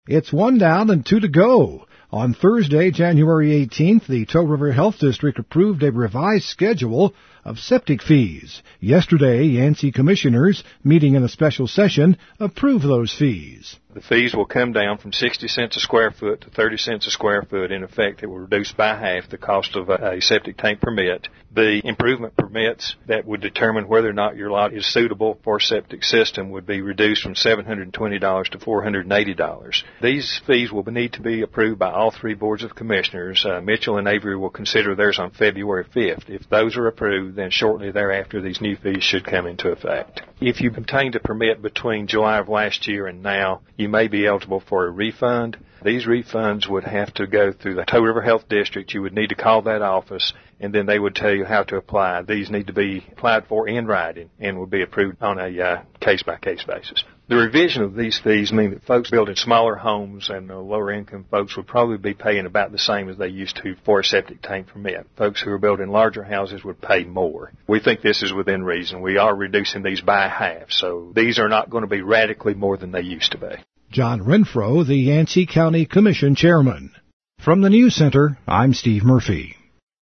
It's 1 down and 2 to go. On Thursday, January 18th, the Toe River Health District approved a revised schedule of septic fees. Yesterday, Yancey commissioners, meeting in a special session, approved those fees. The fees will come down from 60 cents a square foot to 30 cents a square foot. In effect, it will reduce by half the cost of a septic tank permit. The improvement permits that would determine whether or not your lot is suitable for a septic system would be reduced from $720 to $480. These fees will need to be approved by all three boards of commissioners. Mitchell and Avery will consider theirs on February 5th. If those are approved, then shortly thereafter these new fees should come into effect. If you obtained a permit between July of last year and now, you may be eligible for a refund. These refunds would have to go through the Toe River Health District. You would need to call that office, and then they would tell you how to apply. These need to be applied for in writing and will be approved on a case-by-case basis. The revision of these fees mean that folks building smaller homes and lower-income folks would probably be paying about the same as they used to for a septic tank permit. Folks who are building larger houses would pay more. We think this is within reason. We are reducing these by half, so these are not going to be radically more than they used to be. John Renfro, the Yancey County Commission Chairman. From the News Center, I'm Steve Murphy.